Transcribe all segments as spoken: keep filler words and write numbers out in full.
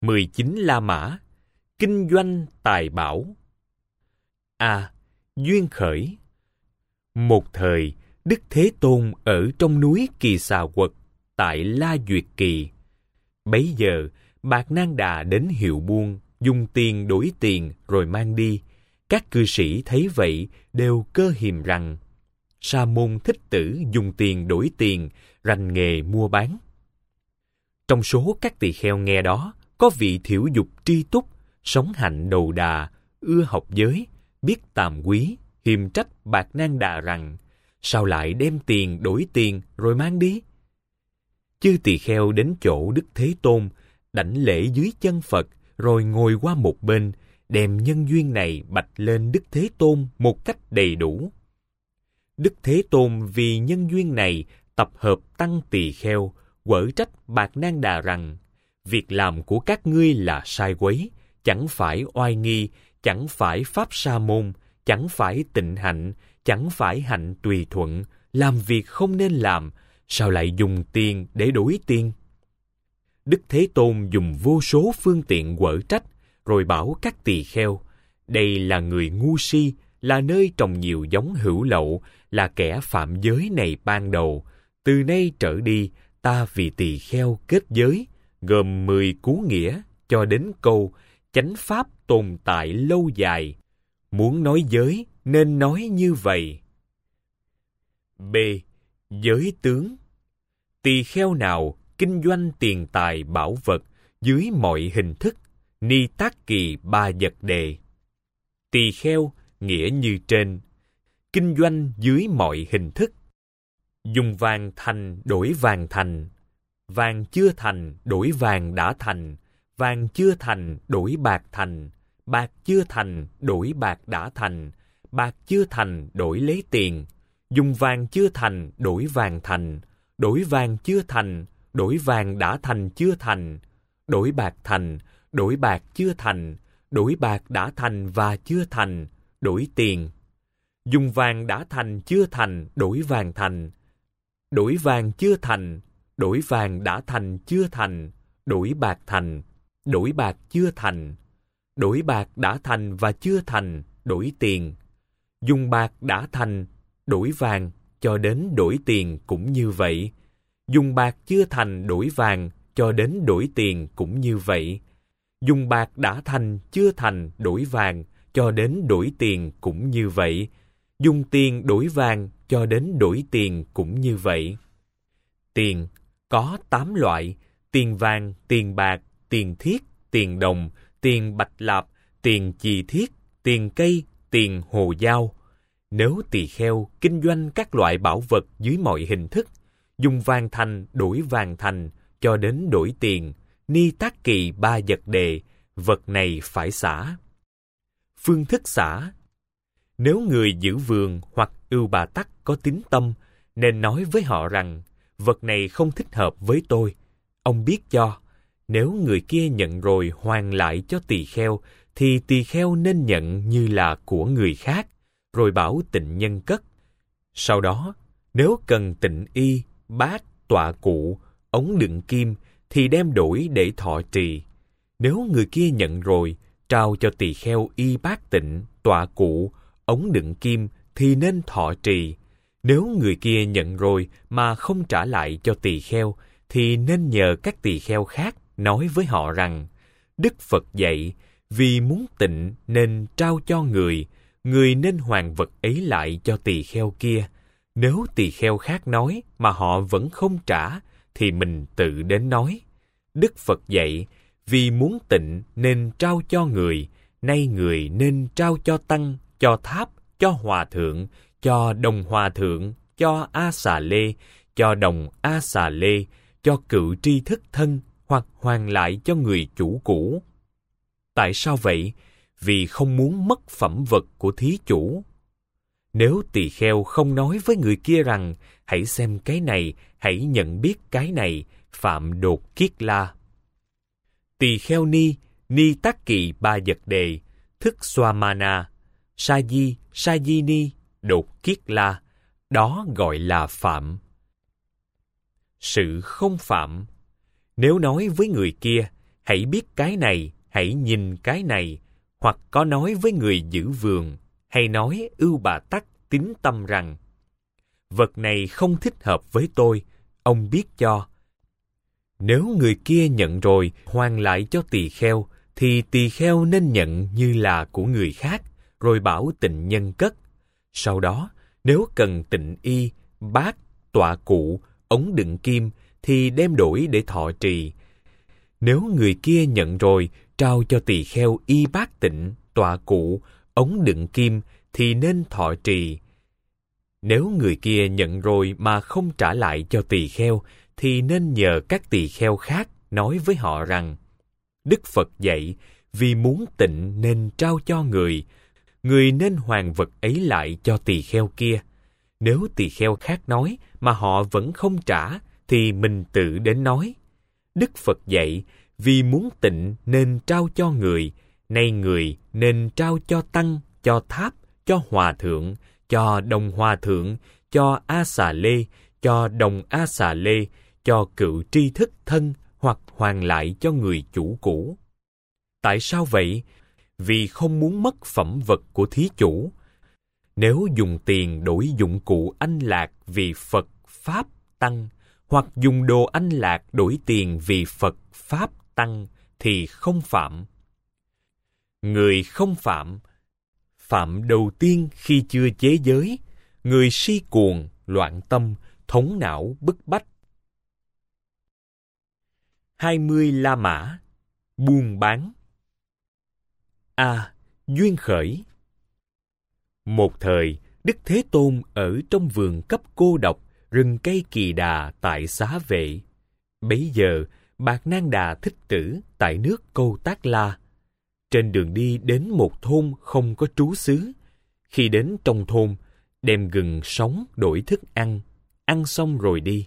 mười chín La Mã, kinh doanh tài bảo. A. Duyên khởi. Một thời, Đức Thế Tôn ở trong núi Kỳ Xà Quật tại La Duyệt Kỳ. Bấy giờ, Bạt Nang Đà đến hiệu buôn, dùng tiền đổi tiền rồi mang đi. Các cư sĩ thấy vậy đều cơ hiềm rằng Sa môn Thích Tử dùng tiền đổi tiền, rành nghề mua bán. Trong số các tỳ kheo nghe đó, có vị thiểu dục tri túc, sống hạnh đầu đà, ưa học giới, biết tàm quý, hiềm trách Bạt Nang Đà rằng sao lại đem tiền đổi tiền rồi mang đi? Chư tỳ kheo đến chỗ Đức Thế Tôn, đảnh lễ dưới chân Phật, rồi ngồi qua một bên, đem nhân duyên này bạch lên Đức Thế Tôn một cách đầy đủ. Đức Thế Tôn vì nhân duyên này tập hợp tăng tỳ kheo, quở trách Bạt Nang Đà rằng việc làm của các ngươi là sai quấy, chẳng phải oai nghi, chẳng phải pháp sa môn, chẳng phải tịnh hạnh, chẳng phải hạnh tùy thuận, làm việc không nên làm, sao lại dùng tiền để đổi tiền? Đức Thế Tôn dùng vô số phương tiện quở trách, rồi bảo các tỳ kheo, đây là người ngu si, là nơi trồng nhiều giống hữu lậu, là kẻ phạm giới này ban đầu. Từ nay trở đi, ta vì tỳ kheo kết giới, gồm mười cú nghĩa, cho đến câu chánh pháp tồn tại lâu dài. Muốn nói giới, nên nói như vậy. B. Giới tướng. Tỳ kheo nào kinh doanh tiền tài bảo vật dưới mọi hình thức, ni tác kỳ ba vật đề. Tỳ kheo nghĩa như trên, kinh doanh dưới mọi hình thức. Dùng vàng thành đổi vàng thành, vàng chưa thành đổi vàng đã thành, vàng chưa thành đổi bạc thành, bạc chưa thành đổi bạc đã thành, bạc chưa thành đổi lấy tiền. Dùng vàng chưa thành đổi vàng thành, đổi vàng chưa thành đổi vàng đã thành chưa thành, đổi bạc thành, đổi bạc chưa thành, đổi bạc đã thành và chưa thành, đổi tiền. Dùng vàng đã thành chưa thành đổi vàng thành, đổi vàng chưa thành, đổi vàng đã thành chưa thành, đổi bạc thành, đổi bạc chưa thành, đổi bạc đã thành và chưa thành, đổi tiền. Dùng bạc đã thành, đổi vàng, cho đến đổi tiền cũng như vậy. Dùng bạc chưa thành đổi vàng, cho đến đổi tiền cũng như vậy. Dùng bạc đã thành chưa thành đổi vàng, cho đến đổi tiền cũng như vậy. Dùng tiền đổi vàng, cho đến đổi tiền cũng như vậy. Tiền có tám loại: tiền vàng, tiền bạc, tiền thiết, tiền đồng, tiền bạch lạp, tiền chì thiết, tiền cây, tiền hồ dao. Nếu tỳ kheo kinh doanh các loại bảo vật dưới mọi hình thức, dùng vàng thành đổi vàng thành, cho đến đổi tiền, ni tác kỳ ba vật đề, vật này phải xả. Phương thức xả: nếu người giữ vườn hoặc ưu bà tắc có tín tâm, nên nói với họ rằng vật này không thích hợp với tôi, ông biết cho. Nếu người kia nhận rồi hoàn lại cho tỳ kheo, thì tỳ kheo nên nhận như là của người khác, rồi bảo tịnh nhân cất. Sau đó, nếu cần tịnh y, bát, tọa cụ, ống đựng kim, thì đem đổi để thọ trì. Nếu người kia nhận rồi, trao cho tỳ kheo y bát tịnh, tọa cụ, ống đựng kim, thì nên thọ trì. Nếu người kia nhận rồi mà không trả lại cho tỳ kheo, thì nên nhờ các tỳ kheo khác nói với họ rằng, Đức Phật dạy, vì muốn tịnh nên trao cho người, người nên hoàn vật ấy lại cho tỳ kheo kia. Nếu tỳ kheo khác nói mà họ vẫn không trả, thì mình tự đến nói. Đức Phật dạy, vì muốn tịnh nên trao cho người, nay người nên trao cho tăng, cho tháp, cho hòa thượng, cho đồng hòa thượng, cho a xà lê, cho đồng a xà lê, cho cựu tri thức thân, hoặc hoàn lại cho người chủ cũ. Tại sao vậy? Vì không muốn mất phẩm vật của thí chủ. Nếu tỳ kheo không nói với người kia rằng, hãy xem cái này, hãy nhận biết cái này, phạm đột kiết la. Tỳ kheo ni, ni tác kỵ ba vật đề, thức swamana, sa di, sa di ni, đột kiết la, đó gọi là phạm. Sự không phạm: nếu nói với người kia, hãy biết cái này, hãy nhìn cái này, hoặc có nói với người giữ vườn, hay nói ưu bà tắc tín tâm rằng, vật này không thích hợp với tôi, ông biết cho. Nếu người kia nhận rồi hoàn lại cho tỳ kheo, thì tỳ kheo nên nhận như là của người khác, rồi bảo tịnh nhân cất. Sau đó, nếu cần tịnh y, bát, tọa cụ, ống đựng kim, thì đem đổi để thọ trì. Nếu người kia nhận rồi, trao cho tỳ kheo y bát tịnh, tọa cụ, ống đựng kim, thì nên thọ trì. Nếu người kia nhận rồi mà không trả lại cho tỳ kheo, thì nên nhờ các tỳ kheo khác nói với họ rằng, Đức Phật dạy, vì muốn tịnh nên trao cho người, người nên hoàn vật ấy lại cho tỳ kheo kia. Nếu tỳ kheo khác nói mà họ vẫn không trả, thì mình tự đến nói, Đức Phật dạy, vì muốn tịnh nên trao cho người, nay người nên trao cho tăng, cho tháp, cho hòa thượng, cho đồng hòa thượng, cho a xà lê, cho đồng a xà lê, cho cựu tri thức thân, hoặc hoàn lại cho người chủ cũ. Tại sao vậy? Vì không muốn mất phẩm vật của thí chủ. Nếu dùng tiền đổi dụng cụ anh lạc vì Phật, Pháp, Tăng, hoặc dùng đồ anh lạc đổi tiền vì Phật, Pháp, Tăng, thì không phạm. Người không phạm. Phạm đầu tiên khi chưa chế giới, người si cuồng, loạn tâm, thống não, bức bách. hai mươi La Mã. Buôn bán. A. Duyên khởi. Một thời, Đức Thế Tôn ở trong vườn cấp cô độc, rừng cây Kỳ Đà tại Xá Vệ. Bấy giờ, Bạt Nang Đà Thích Tử tại nước Câu Tác La. Trên đường đi đến một thôn không có trú xứ. Khi đến trong thôn, đem gừng sống đổi thức ăn, ăn xong rồi đi.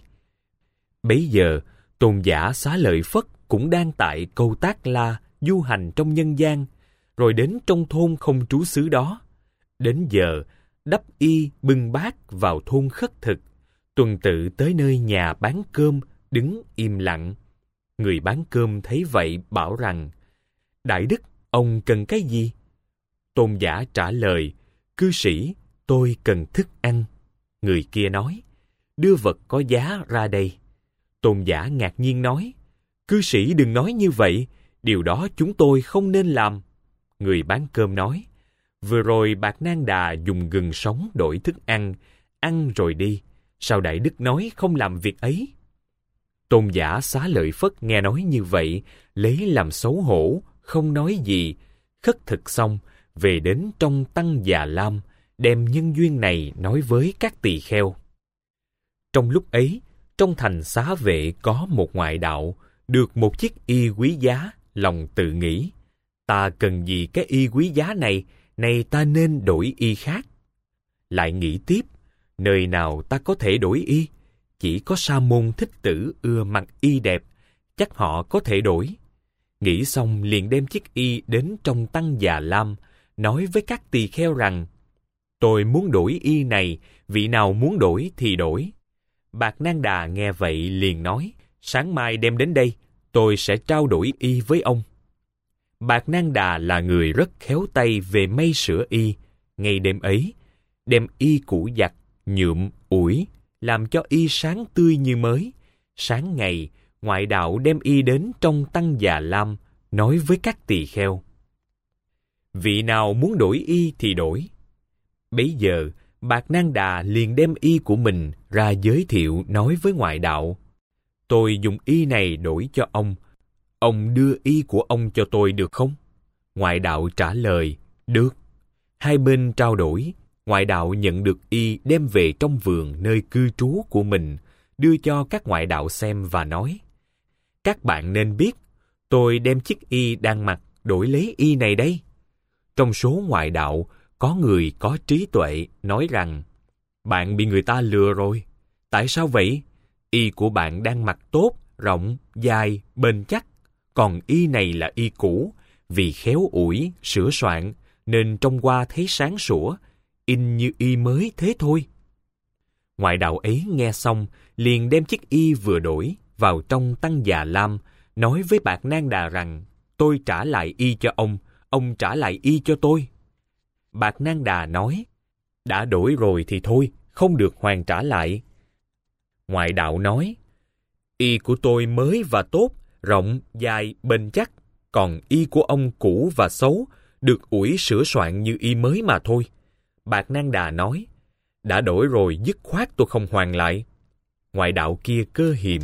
Bấy giờ, Tôn giả Xá Lợi Phất cũng đang tại Câu Tác La du hành trong nhân gian, rồi đến trong thôn không trú xứ đó. Đến giờ, đắp y bưng bát vào thôn khất thực, tuần tự tới nơi nhà bán cơm, đứng im lặng. Người bán cơm thấy vậy bảo rằng, Đại Đức, ông cần cái gì? Tôn giả trả lời, cư sĩ, tôi cần thức ăn. Người kia nói, đưa vật có giá ra đây. Tôn giả ngạc nhiên nói, cư sĩ đừng nói như vậy, điều đó chúng tôi không nên làm. Người bán cơm nói, vừa rồi Bạt Nang Đà dùng gừng sống đổi thức ăn, ăn rồi đi. Sao Đại Đức nói không làm việc ấy? Tôn giả Xá Lợi Phất nghe nói như vậy, lấy làm xấu hổ, không nói gì. Khất thực xong, về đến trong Tăng Già Lam, đem nhân duyên này nói với các tỳ kheo. Trong lúc ấy, trong thành Xá Vệ có một ngoại đạo, được một chiếc y quý giá, lòng tự nghĩ, ta cần gì cái y quý giá này, này ta nên đổi y khác. Lại nghĩ tiếp, nơi nào ta có thể đổi y? Chỉ có Sa môn Thích Tử ưa mặc y đẹp, chắc họ có thể đổi. Nghĩ xong liền đem chiếc y đến trong Tăng Già Lam, nói với các tỳ kheo rằng, tôi muốn đổi y này, vị nào muốn đổi thì đổi. Bạt Nang Đà nghe vậy liền nói, sáng mai đem đến đây, tôi sẽ trao đổi y với ông. Bạt Nang Đà là người rất khéo tay về may sửa y. Ngay đêm ấy, đem y cũ giặt, nhuộm, ủi, làm cho y sáng tươi như mới. Sáng ngày, ngoại đạo đem y đến trong Tăng Già Lam, nói với các tỳ kheo, vị nào muốn đổi y thì đổi. Bấy giờ, Bạt Nang Đà liền đem y của mình ra giới thiệu nói với ngoại đạo, tôi dùng y này đổi cho ông, ông đưa y của ông cho tôi được không? Ngoại đạo trả lời, được. Hai bên trao đổi, ngoại đạo nhận được y đem về trong vườn nơi cư trú của mình, đưa cho các ngoại đạo xem và nói, các bạn nên biết, tôi đem chiếc y đang mặc đổi lấy y này đây. Trong số ngoại đạo, có người có trí tuệ nói rằng, bạn bị người ta lừa rồi. Tại sao vậy? Y của bạn đang mặc tốt, rộng, dài, bền chắc, còn y này là y cũ, vì khéo ủi, sửa soạn, nên trông qua thấy sáng sủa, in như y mới thế thôi. Ngoại đạo ấy nghe xong, liền đem chiếc y vừa đổi vào trong Tăng Già Lam, nói với Bạt Nang Đà rằng, tôi trả lại y cho ông, ông trả lại y cho tôi. Bạt Nang Đà nói, đã đổi rồi thì thôi, không được hoàn trả lại. Ngoại đạo nói, y của tôi mới và tốt, rộng, dài, bền chắc, còn y của ông cũ và xấu, được ủi sửa soạn như y mới mà thôi. Bạt Nang Đà nói, đã đổi rồi dứt khoát tôi không hoàn lại. Ngoại đạo kia cơ hiềm,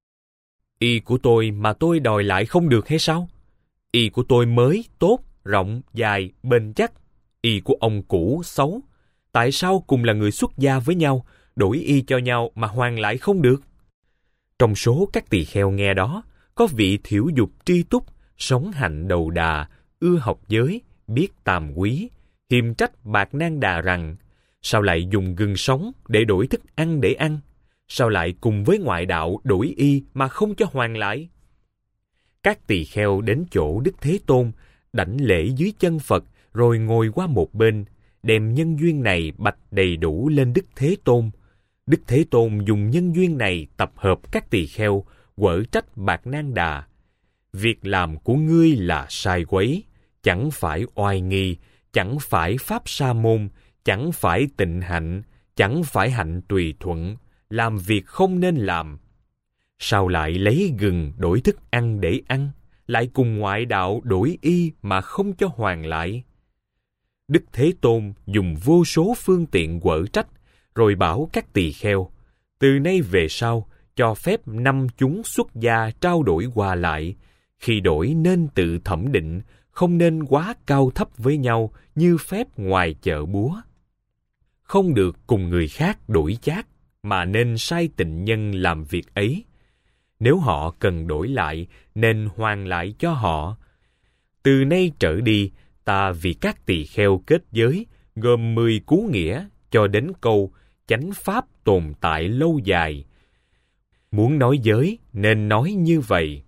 y của tôi mà tôi đòi lại không được hay sao? Y của tôi mới, tốt, rộng, dài, bền chắc, y của ông cũ, xấu. Tại sao cùng là người xuất gia với nhau, đổi y cho nhau mà hoàn lại không được? Trong số các tỳ kheo nghe đó, có vị thiểu dục tri túc, sống hạnh đầu đà, ưa học giới, biết tàm quý, hiềm trách Bạt Nang Đà rằng, sao lại dùng gừng sống để đổi thức ăn để ăn? Sao lại cùng với ngoại đạo đổi y mà không cho hoàn lại? Các tỳ kheo đến chỗ Đức Thế Tôn, đảnh lễ dưới chân Phật, rồi ngồi qua một bên, đem nhân duyên này bạch đầy đủ lên Đức Thế Tôn. Đức Thế Tôn dùng nhân duyên này tập hợp các tỳ kheo, quở trách Bạt Nang Đà. Việc làm của ngươi là sai quấy, chẳng phải oai nghi, chẳng phải pháp sa môn, chẳng phải tịnh hạnh, chẳng phải hạnh tùy thuận, làm việc không nên làm. Sao lại lấy gừng đổi thức ăn để ăn, lại cùng ngoại đạo đổi y mà không cho hoàn lại? Đức Thế Tôn dùng vô số phương tiện quở trách, rồi bảo các tỳ kheo, từ nay về sau, cho phép năm chúng xuất gia trao đổi qua lại, khi đổi nên tự thẩm định, không nên quá cao thấp với nhau như phép ngoài chợ búa. Không được cùng người khác đổi chác, mà nên sai tịnh nhân làm việc ấy. Nếu họ cần đổi lại, nên hoàn lại cho họ. Từ nay trở đi, ta vì các tỳ kheo kết giới, gồm mười cú nghĩa, cho đến câu chánh pháp tồn tại lâu dài. Muốn nói giới, nên nói như vậy.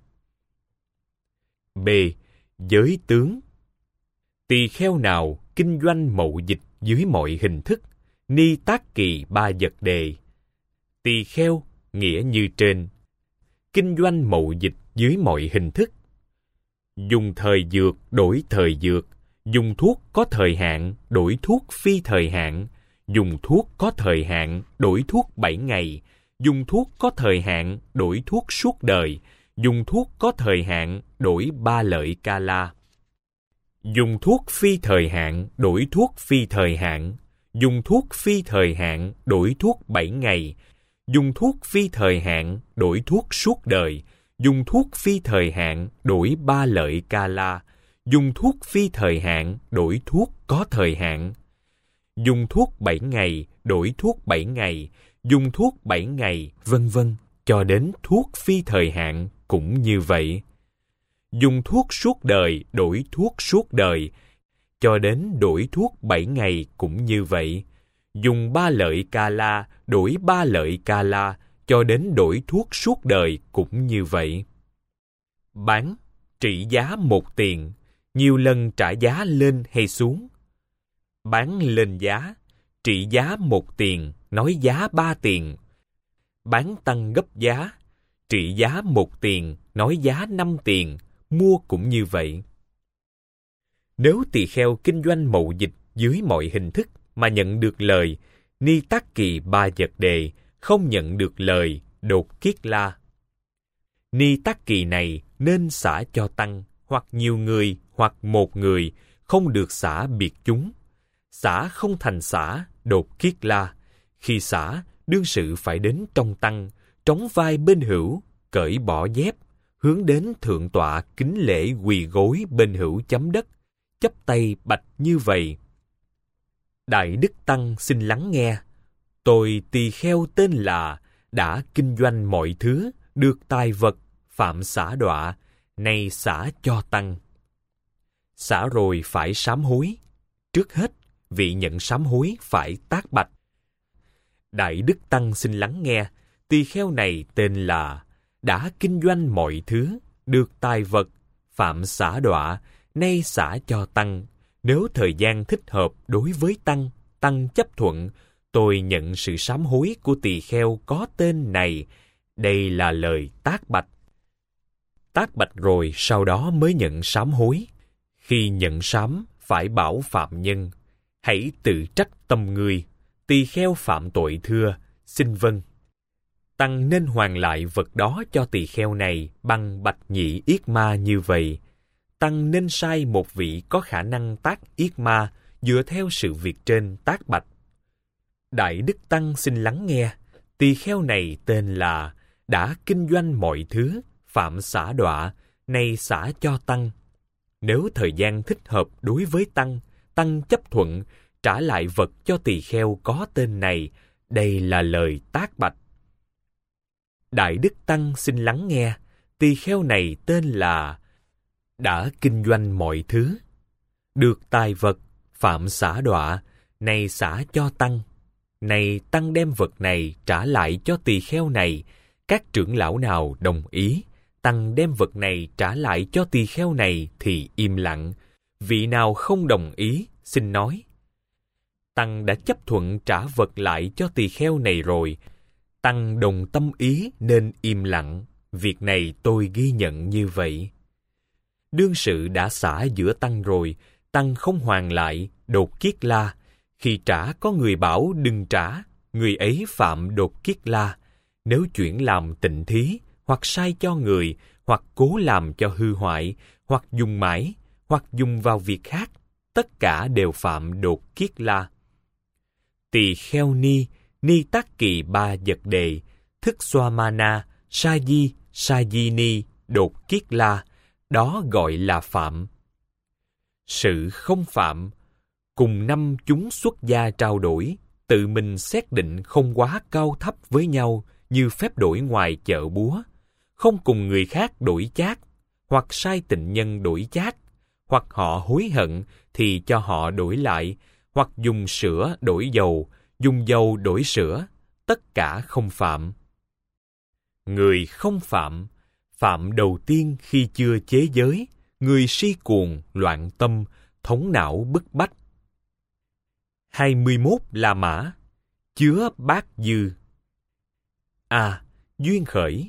B. Giới tướng. Tỳ kheo nào kinh doanh mậu dịch dưới mọi hình thức, ni tác kỳ ba vật đề. Tỳ kheo, nghĩa như trên. Kinh doanh mậu dịch dưới mọi hình thức. Dùng thời dược đổi thời dược, dùng thuốc có thời hạn đổi thuốc phi thời hạn, dùng thuốc có thời hạn đổi thuốc bảy ngày, dùng thuốc có thời hạn đổi thuốc suốt đời, dùng thuốc có thời hạn đổi ba lợi ca la. Dùng thuốc phi thời hạn đổi thuốc phi thời hạn, dùng thuốc phi thời hạn đổi thuốc bảy ngày, dùng thuốc phi thời hạn đổi thuốc suốt đời, dùng thuốc phi thời hạn đổi ba lợi ca la, dùng thuốc phi thời hạn đổi thuốc có thời hạn, dùng thuốc bảy ngày đổi thuốc bảy ngày, dùng thuốc bảy ngày, vân vân, cho đến thuốc phi thời hạn cũng như vậy. Dùng thuốc suốt đời đổi thuốc suốt đời, cho đến đổi thuốc bảy ngày cũng như vậy. Dùng ba lợi ca la đổi ba lợi ca la, cho đến đổi thuốc suốt đời cũng như vậy. Bán, trị giá một tiền, nhiều lần trả giá lên hay xuống. Bán lên giá, trị giá một tiền, nói giá ba tiền. Bán tăng gấp giá, trị giá một tiền, nói giá năm tiền, mua cũng như vậy. Nếu tỳ kheo kinh doanh mậu dịch dưới mọi hình thức mà nhận được lời, ni tác kỳ ba vật đề, không nhận được lời, đột kiết la. Ni tác kỳ này nên xả cho tăng, hoặc nhiều người, hoặc một người, không được xả biệt chúng. Xả không thành xả, đột kiết la. Khi xả, đương sự phải đến trong tăng, trống vai bên hữu, cởi bỏ dép, hướng đến thượng tọa kính lễ quỳ gối bên hữu chấm đất, chắp tay bạch như vậy. Đại Đức Tăng xin lắng nghe. Tôi tỳ kheo tên là, đã kinh doanh mọi thứ, được tài vật, phạm xả đọa, nay xả cho tăng. Xả rồi phải sám hối. Trước hết, vị nhận sám hối phải tác bạch. Đại Đức Tăng xin lắng nghe. Tỳ kheo này tên là, đã kinh doanh mọi thứ, được tài vật, phạm xả đọa, nay xả cho tăng. Nếu thời gian thích hợp đối với tăng, tăng chấp thuận, tôi nhận sự sám hối của tỳ kheo có tên này. Đây là lời tác bạch. Tác bạch rồi sau đó mới nhận sám hối. Khi nhận sám, phải bảo phạm nhân: hãy tự trách tâm ngươi, tỳ kheo phạm tội thưa, xin vâng. Tăng nên hoàn lại vật đó cho tỳ kheo này bằng bạch nhị yết ma như vậy. Tăng nên sai một vị có khả năng tác yết ma dựa theo sự việc trên tác bạch: Đại đức Tăng xin lắng nghe, tỳ kheo này tên là đã kinh doanh mọi thứ, phạm xả đọa, nay xả cho Tăng. Nếu thời gian thích hợp đối với Tăng, Tăng chấp thuận, trả lại vật cho tỳ kheo có tên này. Đây là lời tác bạch. Đại đức Tăng xin lắng nghe, tỳ kheo này tên là đã kinh doanh mọi thứ, được tài vật, phạm xả đọa, nay xả cho Tăng. Này Tăng đem vật này trả lại cho tỳ kheo này. Các trưởng lão nào đồng ý, Tăng đem vật này trả lại cho tỳ kheo này thì im lặng. Vị nào không đồng ý, xin nói. Tăng đã chấp thuận trả vật lại cho tỳ kheo này rồi. Tăng đồng tâm ý nên im lặng. Việc này tôi ghi nhận như vậy. Đương sự đã xả giữa Tăng rồi, Tăng không hoàn lại, đột kiết la. Khi trả có người bảo đừng trả, người ấy phạm đột kiết la. Nếu chuyển làm tịnh thí, hoặc sai cho người, hoặc cố làm cho hư hoại, hoặc dùng mãi, hoặc dùng vào việc khác, tất cả đều phạm đột kiết la. Tỳ kheo ni, ni tác kỳ ba vật đề, thức xoa mana, sa di, sa di ni, đột kiết la, đó gọi là phạm. Sự không phạm, cùng năm chúng xuất gia trao đổi, tự mình xét định không quá cao thấp với nhau như phép đổi ngoài chợ búa, không cùng người khác đổi chác, hoặc sai tịnh nhân đổi chác, hoặc họ hối hận thì cho họ đổi lại, hoặc dùng sữa đổi dầu, dùng dầu đổi sữa, tất cả không phạm. Người không phạm, phạm đầu tiên khi chưa chế giới, người si cuồng, loạn tâm, thống não bức bách. hai mươi mốt La Mã, chứa bát dư. A. Duyên khởi.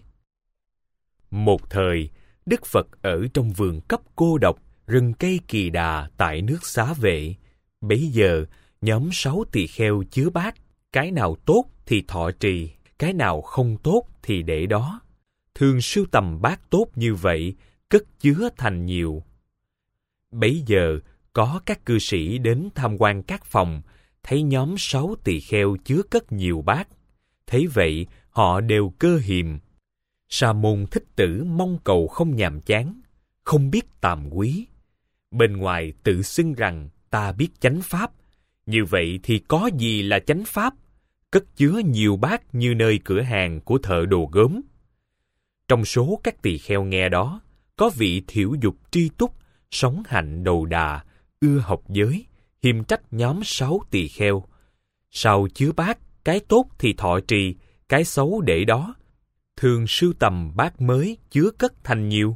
Một thời, Đức Phật ở trong vườn cấp cô độc, rừng cây kỳ đà tại nước Xá Vệ. Bấy giờ, nhóm sáu tỳ kheo chứa bát, cái nào tốt thì thọ trì, cái nào không tốt thì để đó. Thường sưu tầm bát tốt như vậy, cất chứa thành nhiều. Bấy giờ, có các cư sĩ đến tham quan các phòng, thấy nhóm sáu tỳ kheo chứa cất nhiều bát. Thấy vậy, họ đều cơ hiềm. Sa môn Thích Tử mong cầu không nhàm chán, không biết tàm quý. Bên ngoài tự xưng rằng ta biết chánh pháp. Như vậy thì có gì là chánh pháp? Cất chứa nhiều bát như nơi cửa hàng của thợ đồ gốm. Trong số các tỳ kheo nghe đó, có vị thiểu dục tri túc, sống hạnh đầu đà, ưa học giới, hiềm trách nhóm sáu tỳ kheo. Sau chứa bát, cái tốt thì thọ trì, cái xấu để đó. Thường sưu tầm bát mới chứa cất thành nhiều.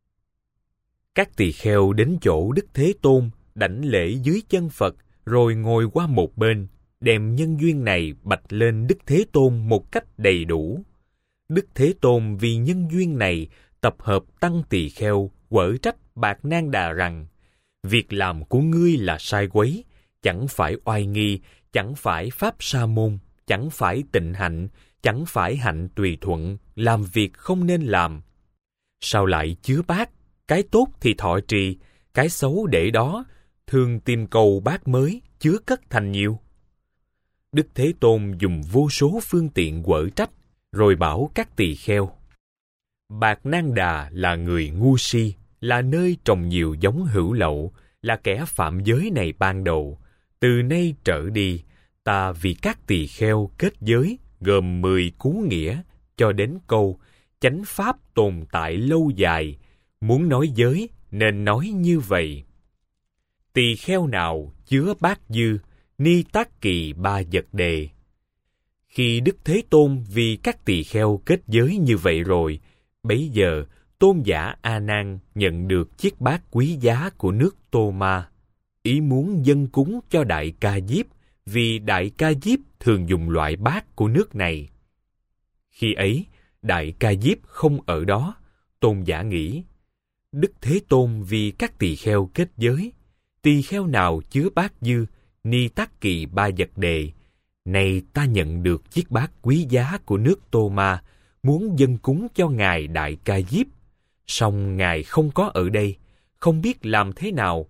Các tỳ kheo đến chỗ Đức Thế Tôn, đảnh lễ dưới chân Phật, rồi ngồi qua một bên, đem nhân duyên này bạch lên Đức Thế Tôn một cách đầy đủ. Đức Thế Tôn vì nhân duyên này tập hợp tăng tỳ kheo, quở trách Bạt Nang Đà rằng: việc làm của ngươi là sai quấy, chẳng phải oai nghi, chẳng phải pháp sa môn, chẳng phải tịnh hạnh, chẳng phải hạnh tùy thuận, làm việc không nên làm. Sao lại chứa bát? Cái tốt thì thọ trì, cái xấu để đó, thường tìm cầu bát mới, chứa cất thành nhiều. Đức Thế Tôn dùng vô số phương tiện quở trách, rồi bảo các tỳ kheo: Bạt Nang Đà là người ngu si, là nơi trồng nhiều giống hữu lậu, là kẻ phạm giới này ban đầu. Từ nay trở đi, ta vì các tỳ kheo kết giới, gồm mười cú nghĩa, cho đến câu chánh pháp tồn tại lâu dài. Muốn nói giới, nên nói như vậy. Tỳ kheo nào chứa bát dư, ni tác kỳ ba vật đề. Khi Đức Thế Tôn vì các tỳ kheo kết giới như vậy rồi, bấy giờ tôn giả A Nan nhận được chiếc bát quý giá của nước Tô Ma, ý muốn dâng cúng cho Đại Ca Diếp, vì Đại Ca Diếp thường dùng loại bát của nước này. Khi ấy, Đại Ca Diếp không ở đó, Tôn giả nghĩ, Đức Thế Tôn vì các tỳ kheo kết giới, tỳ kheo nào chứa bát dư, ni tắc kỳ ba vật đề. Này ta nhận được chiếc bát quý giá của nước Tô Ma, muốn dâng cúng cho Ngài Đại Ca Diếp. Song Ngài không có ở đây, không biết làm thế nào.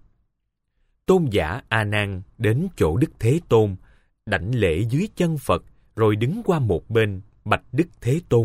Tôn giả A Nan đến chỗ Đức Thế Tôn, đảnh lễ dưới chân Phật, rồi đứng qua một bên, bạch Đức Thế Tôn.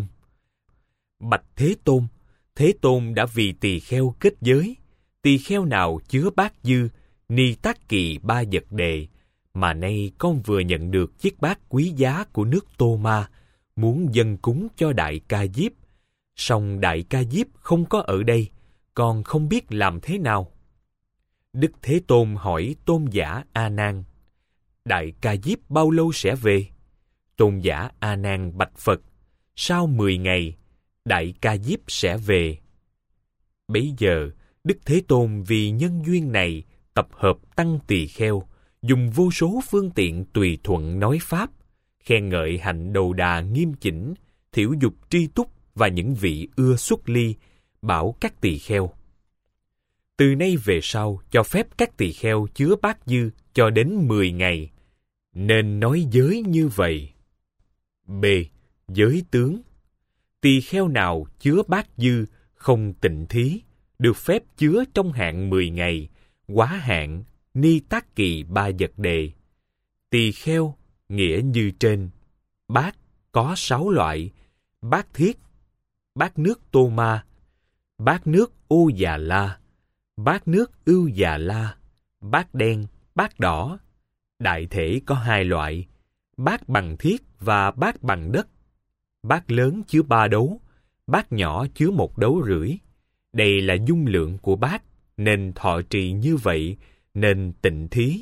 Bạch Thế Tôn, Thế Tôn đã vì tỳ kheo kết giới, tỳ kheo nào chứa bát dư, ni tắc kỳ ba vật đề, mà nay con vừa nhận được chiếc bát quý giá của nước Tô Ma, muốn dâng cúng cho Đại Ca Diếp. Song Đại Ca Diếp không có ở đây, con không biết làm thế nào. Đức Thế Tôn hỏi Tôn giả A Nan, Đại Ca Diếp bao lâu sẽ về? Tôn giả A Nan bạch Phật, sau mười ngày, Đại Ca Diếp sẽ về. Bấy giờ, Đức Thế Tôn vì nhân duyên này tập hợp tăng tỳ kheo, dùng vô số phương tiện tùy thuận nói pháp, khen ngợi hạnh đầu đà nghiêm chỉnh, thiểu dục tri túc và những vị ưa xuất ly, bảo các tỳ kheo. Từ nay về sau cho phép các tỳ kheo chứa bát dư cho đến mười ngày, nên nói giới như vậy. B. Giới tướng. Tỳ kheo nào chứa bát dư không tịnh thí, được phép chứa trong hạn mười ngày, quá hạn, ni tắc kỳ ba vật đề. Tỳ kheo, nghĩa như trên. Bát có sáu loại: bát thiết, bát nước Tô Ma, bát nước Ô Già La, bát nước Ưu Già La, bát đen, bát đỏ. Đại thể có hai loại: bát bằng thiết và bát bằng đất. Bát lớn chứa ba đấu, bát nhỏ chứa một đấu rưỡi. Đây là dung lượng của bát, nên thọ trì như vậy, nên tịnh thí.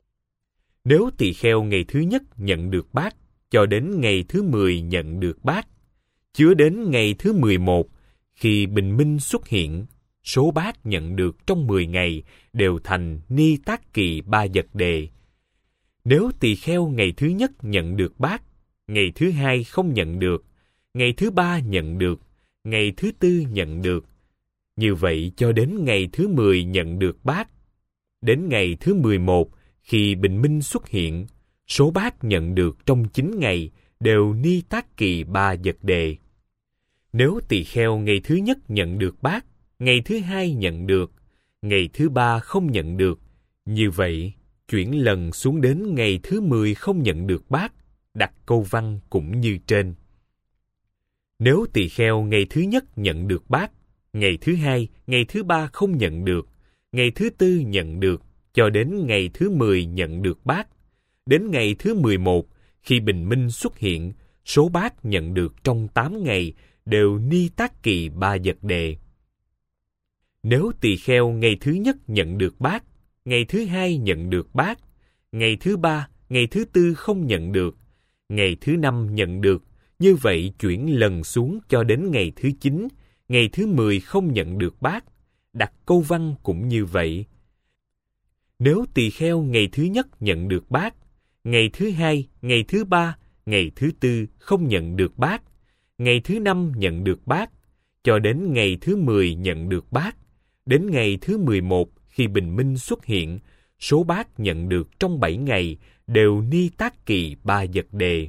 Nếu tỳ kheo ngày thứ nhất nhận được bát, cho đến ngày thứ mười nhận được bát, chứa đến ngày thứ mười một, khi bình minh xuất hiện, số bát nhận được trong mười ngày đều thành ni tắc kỳ ba vật đề. Nếu tỳ kheo ngày thứ nhất nhận được bát, ngày thứ hai không nhận được, ngày thứ ba nhận được, ngày thứ tư nhận được, như vậy cho đến ngày thứ mười nhận được bát. Đến ngày thứ mười một, khi bình minh xuất hiện, số bát nhận được trong chín ngày đều ni tắc kỳ ba vật đề. Nếu tỳ kheo ngày thứ nhất nhận được bát, ngày thứ hai nhận được, ngày thứ ba không nhận được, như vậy chuyển lần xuống đến ngày thứ mười không nhận được bát, đặt câu văn cũng như trên. Nếu tỳ kheo ngày thứ nhất nhận được bát, ngày thứ hai, ngày thứ ba không nhận được, ngày thứ tư nhận được, cho đến ngày thứ mười nhận được bát. Đến ngày thứ mười một, khi bình minh xuất hiện, số bát nhận được trong tám ngày đều ni tắc kỳ ba vật đề. Nếu tỳ kheo ngày thứ nhất nhận được bát, ngày thứ hai nhận được bát, ngày thứ ba, ngày thứ tư không nhận được, ngày thứ năm nhận được, như vậy chuyển lần xuống cho đến ngày thứ chín, ngày thứ mười không nhận được bát, đặt câu văn cũng như vậy. Nếu tỳ kheo ngày thứ nhất nhận được bát, ngày thứ hai, ngày thứ ba, ngày thứ tư không nhận được bát, ngày thứ năm nhận được bát, cho đến ngày thứ mười nhận được bát, đến ngày thứ mười một khi bình minh xuất hiện, số bát nhận được trong bảy ngày đều ni tắc kỳ ba vật đề.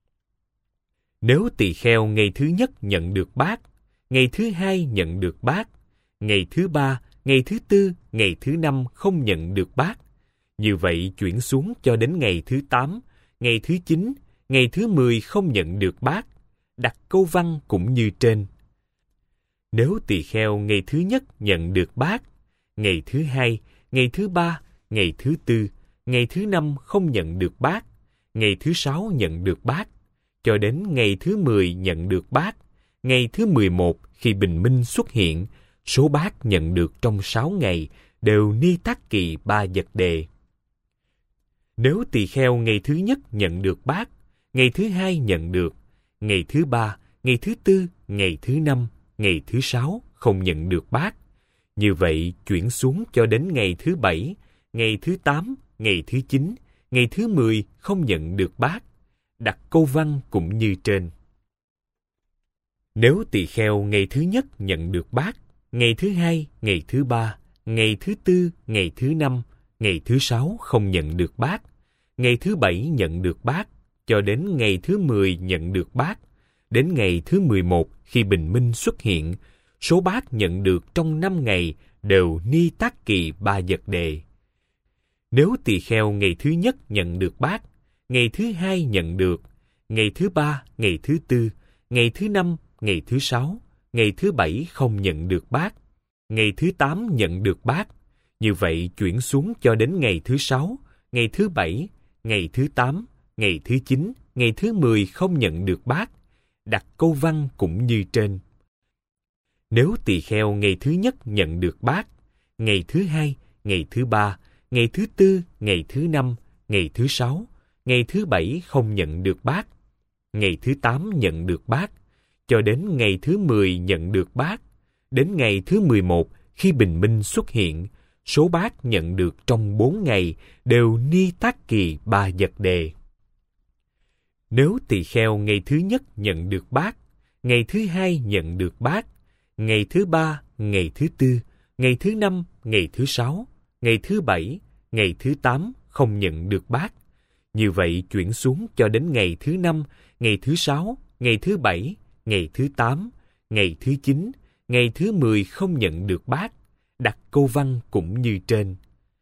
Nếu tỳ kheo ngày thứ nhất nhận được bát, ngày thứ hai nhận được bát, ngày thứ ba, ngày thứ tư, ngày thứ năm không nhận được bát, như vậy chuyển xuống cho đến ngày thứ tám, ngày thứ chín, ngày thứ mười không nhận được bát, đặt câu văn cũng như trên. Nếu tỳ kheo ngày thứ nhất nhận được bát, ngày thứ hai, ngày thứ ba, ngày thứ tư, ngày thứ năm không nhận được bát, ngày thứ sáu nhận được bát, cho đến ngày thứ mười nhận được bát, ngày thứ mười một khi bình minh xuất hiện, số bát nhận được trong sáu ngày đều ni tắc kỳ ba vật đề. Nếu tỳ kheo ngày thứ nhất nhận được bát, ngày thứ hai nhận được, ngày thứ ba, ngày thứ tư, ngày thứ năm, ngày thứ sáu không nhận được bát, như vậy chuyển xuống cho đến ngày thứ bảy, ngày thứ tám, ngày thứ chín, ngày thứ mười không nhận được bát, đặt câu văn cũng như trên. Nếu tỳ kheo ngày thứ nhất nhận được bát, ngày thứ hai, ngày thứ ba, ngày thứ tư, ngày thứ năm, ngày thứ sáu không nhận được bát, ngày thứ bảy nhận được bát, cho đến ngày thứ mười nhận được bát, đến ngày thứ mười một khi bình minh xuất hiện, số bát nhận được trong năm ngày đều ni tát kỳ ba vật đề. Nếu tỳ kheo ngày thứ nhất nhận được bát, ngày thứ hai nhận được, ngày thứ ba, ngày thứ tư, ngày thứ năm, ngày thứ sáu, ngày thứ bảy không nhận được bát, ngày thứ tám nhận được bát, như vậy chuyển xuống cho đến ngày thứ sáu, ngày thứ bảy, ngày thứ tám, ngày thứ chín, ngày thứ mười không nhận được bát, đặt câu văn cũng như trên. Nếu tỳ kheo ngày thứ nhất nhận được bát, ngày thứ hai, ngày thứ ba, ngày thứ tư, ngày thứ năm, ngày thứ sáu, ngày thứ bảy không nhận được bát, ngày thứ tám nhận được bát, cho đến ngày thứ mười nhận được bát, đến ngày thứ mười một khi bình minh xuất hiện, số bát nhận được trong bốn ngày đều ni tát kỳ ba vật đề. Nếu tỳ kheo ngày thứ nhất nhận được bát, ngày thứ hai nhận được bát, ngày thứ ba, ngày thứ tư, ngày thứ năm, ngày thứ sáu, ngày thứ bảy, ngày thứ tám không nhận được bát, như vậy chuyển xuống cho đến ngày thứ năm, ngày thứ sáu, ngày thứ bảy, ngày thứ tám, ngày thứ chín, ngày thứ mười không nhận được bát, đặt câu văn cũng như trên.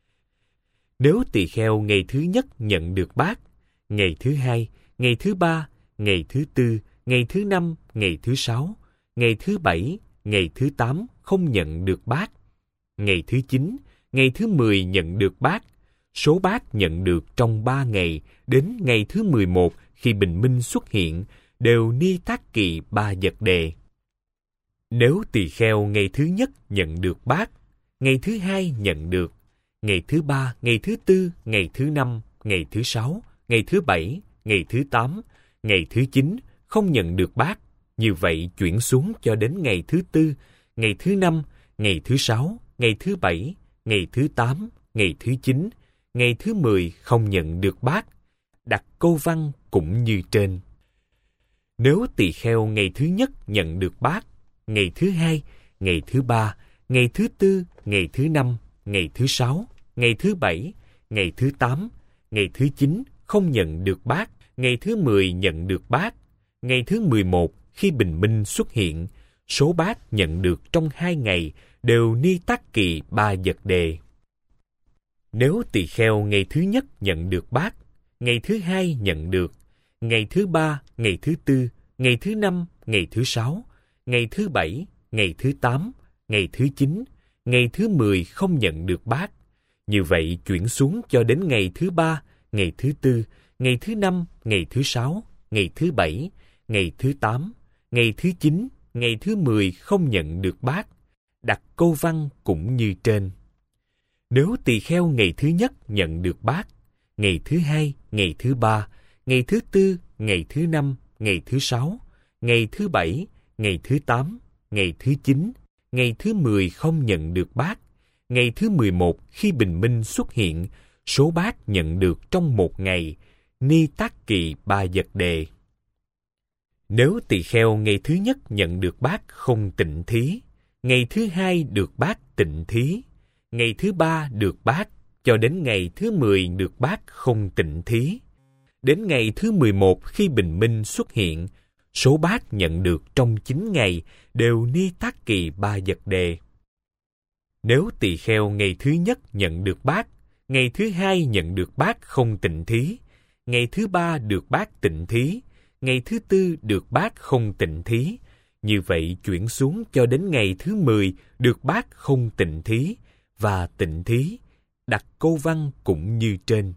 Nếu tỳ kheo ngày thứ nhất nhận được bát, ngày thứ hai, ngày thứ ba, ngày thứ tư, ngày thứ năm, ngày thứ sáu, ngày thứ bảy, ngày thứ tám không nhận được bát, ngày thứ chín, ngày thứ mười nhận được bát, số bát nhận được trong ba ngày đến ngày thứ mười một khi bình minh xuất hiện đều ni tát kỳ ba vật đề. Nếu tỳ kheo ngày thứ nhất nhận được bát, ngày thứ hai nhận được, ngày thứ ba, ngày thứ tư, ngày thứ năm, ngày thứ sáu, ngày thứ bảy, ngày thứ tám, ngày thứ chín không nhận được bát, như vậy chuyển xuống cho đến ngày thứ tư, ngày thứ năm, ngày thứ sáu, ngày thứ bảy, ngày thứ tám, ngày thứ chín, ngày thứ mười không nhận được bát, đặt câu văn cũng như trên. Nếu tỳ kheo ngày thứ nhất nhận được bát, ngày thứ hai, ngày thứ ba, ngày thứ tư, ngày thứ năm, ngày thứ sáu, ngày thứ bảy, ngày thứ tám, ngày thứ chín không nhận được bát, ngày thứ mười nhận được bát, ngày thứ mười một khi bình minh xuất hiện, số bát nhận được trong hai ngày đều ni tát kỳ ba vật đề. Nếu tỳ kheo ngày thứ nhất nhận được bát, ngày thứ hai nhận được, ngày thứ ba, ngày thứ tư, ngày thứ năm, ngày thứ sáu, ngày thứ bảy, ngày thứ tám, ngày thứ chín, ngày thứ mười không nhận được bát, như vậy chuyển xuống cho đến ngày thứ ba, ngày thứ tư, ngày thứ năm, ngày thứ sáu, ngày thứ bảy, ngày thứ tám, ngày thứ chín, ngày thứ mười không nhận được bát, đặt câu văn cũng như trên. Nếu tỳ kheo ngày thứ nhất nhận được bát, ngày thứ hai, ngày thứ ba, ngày thứ tư, ngày thứ năm, ngày thứ sáu, ngày thứ bảy, ngày thứ tám, ngày thứ chín, ngày thứ mười không nhận được bát, ngày thứ mười một khi bình minh xuất hiện, số bát nhận được trong một ngày, ni tát kỳ ba vật đề. Nếu tỳ kheo ngày thứ nhất nhận được bát không tịnh thí, ngày thứ hai được bát tịnh thí, ngày thứ ba được bát, cho đến ngày thứ mười được bát không tịnh thí, đến ngày thứ mười một khi bình minh xuất hiện, số bát nhận được trong chín ngày đều ni tát kỳ ba vật đề. Nếu tỳ kheo ngày thứ nhất nhận được bát, ngày thứ hai nhận được bát không tịnh thí, ngày thứ ba được bát tịnh thí, ngày thứ tư được bát không tịnh thí, như vậy chuyển xuống cho đến ngày thứ mười được bát không tịnh thí và tịnh thí, đặt câu văn cũng như trên.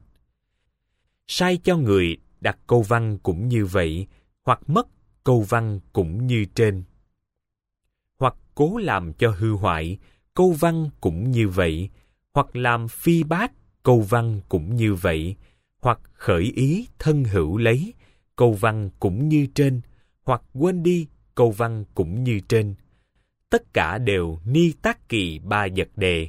Sai cho người đặt câu văn cũng như vậy, hoặc mất câu văn cũng như trên. Hoặc cố làm cho hư hoại, câu văn cũng như vậy, hoặc làm phi bát, câu văn cũng như vậy, hoặc khởi ý thân hữu lấy, câu văn cũng như trên, hoặc quên đi, câu văn cũng như trên. Tất cả đều ni tát kỳ ba vật đề.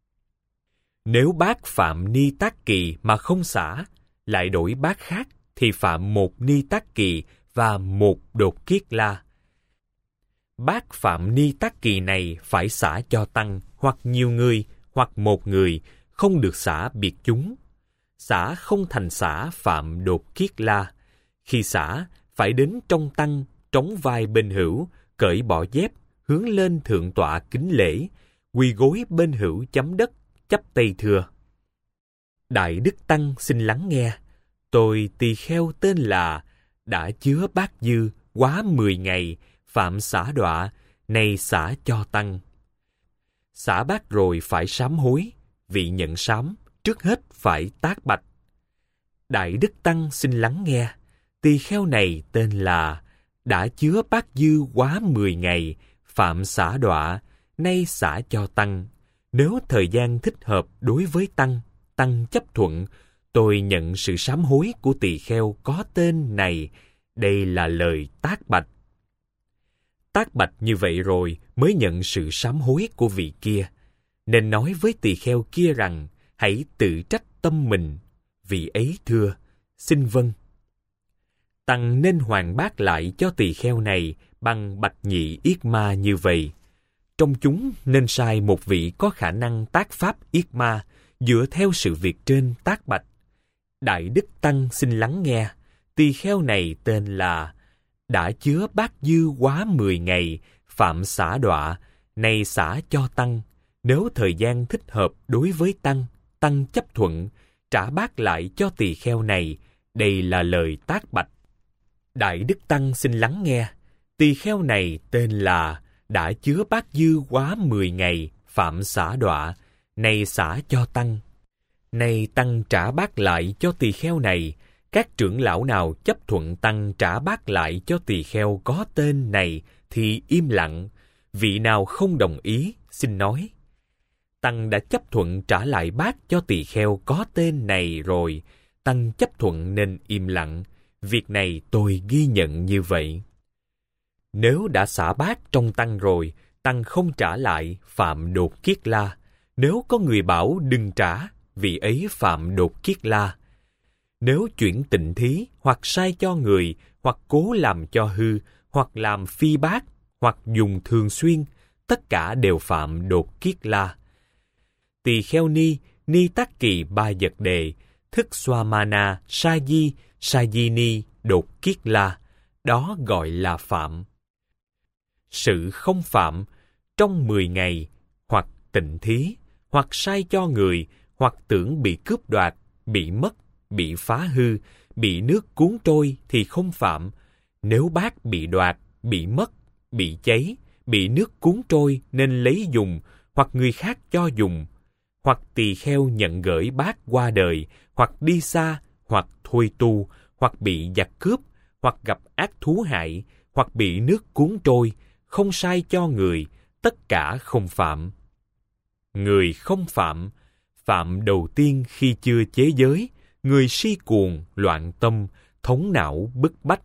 Nếu bát phạm ni tát kỳ mà không xả, lại đổi bát khác, thì phạm một ni tát kỳ và một đột kiết la. bác phạm ni tắc kỳ này phải xả cho tăng, hoặc nhiều người, hoặc một người, không được xả biệt chúng. Xả không thành xả phạm đột kiết la. Khi xả, phải đến trong tăng, trống vai bên hữu, cởi bỏ dép, hướng lên thượng tọa kính lễ, quỳ gối bên hữu chấm đất, chắp tay thưa: Đại Đức Tăng xin lắng nghe. Tôi tỳ kheo tên là, đã chứa bát dư quá mười ngày, phạm xả đọa, nay xả cho tăng. Xả bát rồi phải sám hối, vị nhận sám, trước hết phải tác bạch. Đại Đức Tăng xin lắng nghe. Tỳ kheo này tên là, đã chứa bát dư quá mười ngày, phạm xả đọa, nay xả cho tăng. Nếu thời gian thích hợp đối với tăng, tăng chấp thuận, tôi nhận sự sám hối của tỳ kheo có tên này. Đây là lời tác bạch. Tác bạch như vậy rồi mới nhận sự sám hối của vị kia. Nên nói với tỳ kheo kia rằng, hãy tự trách tâm mình. Vị ấy thưa: xin vâng. Tăng nên hoàn bác lại cho tỳ kheo này bằng bạch nhị yết ma như vậy. Trong chúng nên sai một vị có khả năng tác pháp yết ma, dựa theo sự việc trên tác bạch. Đại Đức Tăng xin lắng nghe. Tỳ kheo này tên là, đã chứa bát dư quá mười ngày, phạm xả đọa, nay xả cho tăng. Nếu thời gian thích hợp đối với tăng, tăng chấp thuận, trả bát lại cho tỳ kheo này. Đây là lời tác bạch. Đại Đức Tăng xin lắng nghe. Tỳ kheo này tên là, đã chứa bát dư quá mười ngày, phạm xả đọa, nay xả cho tăng. Nay tăng trả bát lại cho tỳ kheo này. Các trưởng lão nào chấp thuận tăng trả bát lại cho tỳ kheo có tên này thì im lặng. Vị nào không đồng ý, xin nói. Tăng đã chấp thuận trả lại bát cho tỳ kheo có tên này rồi. Tăng chấp thuận nên im lặng. Việc này tôi ghi nhận như vậy. Nếu đã xả bát trong tăng rồi, tăng không trả lại, phạm đột kiết la. Nếu có người bảo đừng trả, vị ấy phạm đột kiết la. Nếu chuyển tịnh thí, hoặc sai cho người, hoặc cố làm cho hư, hoặc làm phi bát, hoặc dùng thường xuyên, tất cả đều phạm đột kiết la. Tỳ kheo ni, ni tắc kỳ ba vật đề, thức swamana, sa di, sa di ni, đột kiết la, đó gọi là phạm. Sự không phạm, trong mười ngày, hoặc tịnh thí, hoặc sai cho người, hoặc tưởng bị cướp đoạt, bị mất, bị phá hư, bị nước cuốn trôi thì không phạm. Nếu bát bị đoạt, bị mất, bị cháy, bị nước cuốn trôi nên lấy dùng, hoặc người khác cho dùng, hoặc tỳ kheo nhận gửi bát qua đời, hoặc đi xa, hoặc thôi tu, hoặc bị giặc cướp, hoặc gặp ác thú hại, hoặc bị nước cuốn trôi, không sai cho người, tất cả không phạm. Người không phạm, phạm đầu tiên khi chưa chế giới, người si cuồng, loạn tâm, thống não, bức bách,